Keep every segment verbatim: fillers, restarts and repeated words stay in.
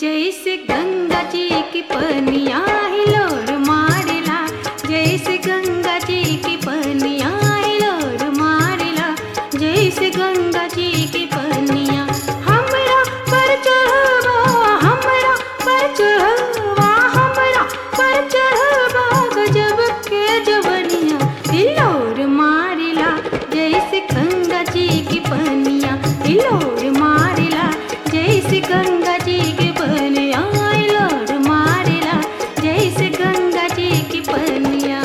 जैसे गंगा जी की पनिया हिलोर मारेला, जैसे गंगा जी की पनिया हिलोर मारेला, जैसे गंगा जी की पनिया। हमरा पर चढ़वा, हमरा पर चढ़वा, हमरा पर चढ़वा, गजब के जवनिया हिलोर मारेला, जैसे गंगा जी की पनिया हिलोर मारेला, जैसे गंगा जी की पनिया हिलोर मारेला, जैसे गंगा जी की पनिया।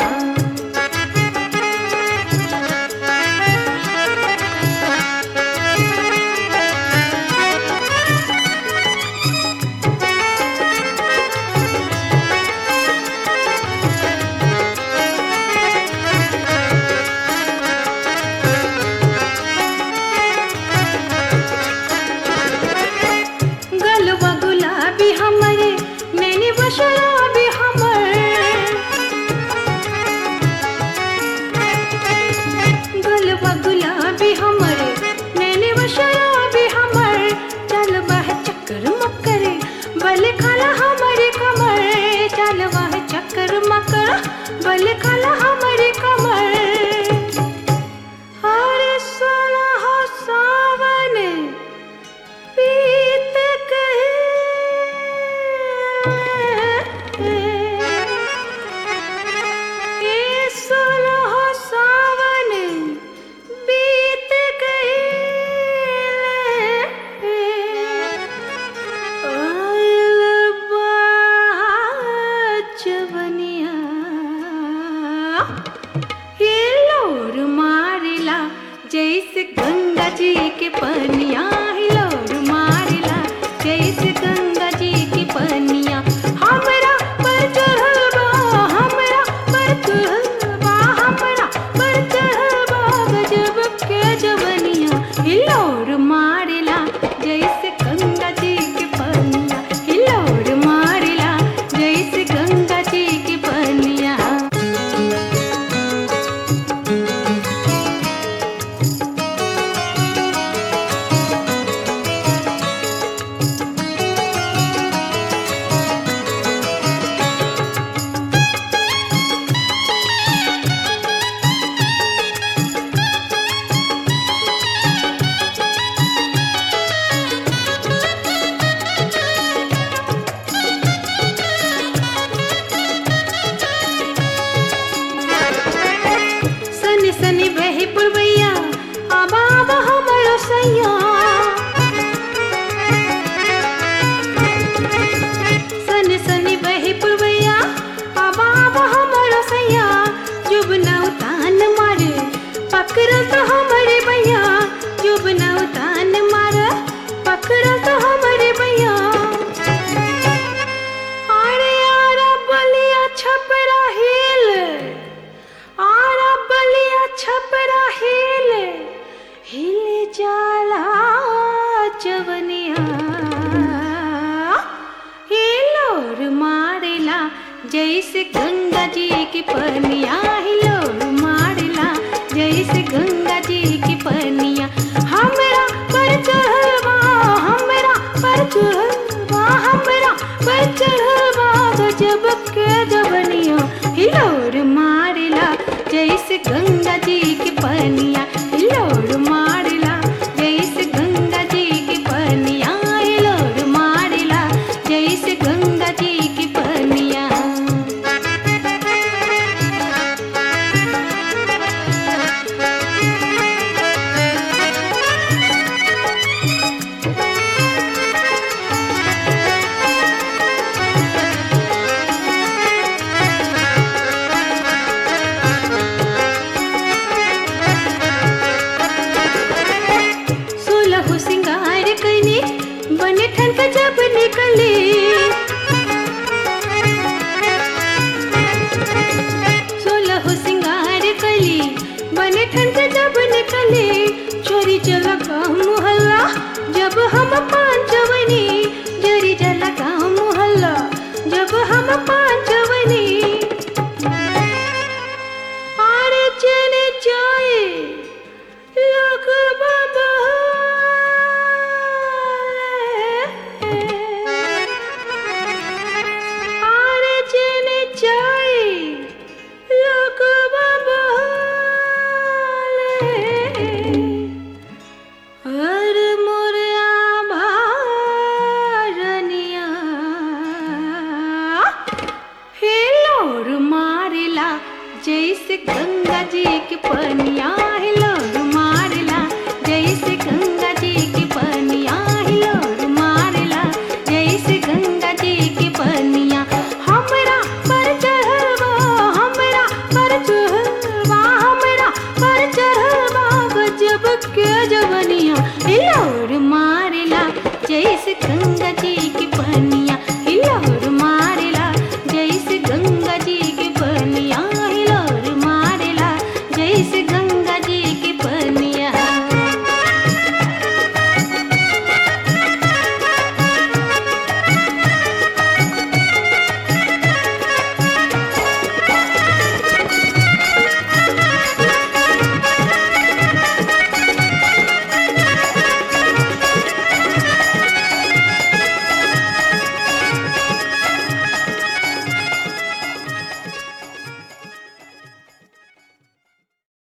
गलवा गुलाबी हमरे नैनी बशराबी हमर, गलवा गुलाबी हमरे नैनी बशराबी हमर, चलवा है चक्कर मकर बल खाला हमारे कमर, चलवा है चक्कर मकर बल खाला हमारे कमर। हरे सोना हो सावन बीत गए, ये सोलह सावन बीत गए, आयल बाजवनिया हिलोर मारेला, जैसे गंगा जी के पनिया हिलोर मारेला, जैसे गंगा जी की पनिया। हमरा पर चढ़वा, हमरा पर चढ़वा, हमरा पर चढ़वा, गजब के जवनिया हिलोर मारेला, जैसे गंगा जी की पनिया हिलोर मारेला, जैसे गंगा जी की पनिया। सनी सनी बहे पुरवैया आबा आबा हमरो सैया, सनी सनी बहे पुरवैया आबा आबा हमरो सैया, जुबना उतान मारे पकड़ तो हमारे भैया, जुबना उतान मारे पकड़ तो हमारे भैया। अरे यारा बलिया छपरा हिल, आरा बलिया छपरा हिल, हिल जाला जवनिया हिलोर मारेला, जैसे गंगा जी की पनिया हिलोर मारेला, जैसे गंगा जी की पनिया। हमरा पर चढ़वा, हमरा पर चढ़वा, हमरा पर चढ़वा, गजब के जवनिया हिलोर मारेला, जैसे गंगा जी की पनिया हिलोर मारेला, जैसे गंगा जी की पनिया हिलोर मारेला, जैसे गंगा जी की पनिया। सिखा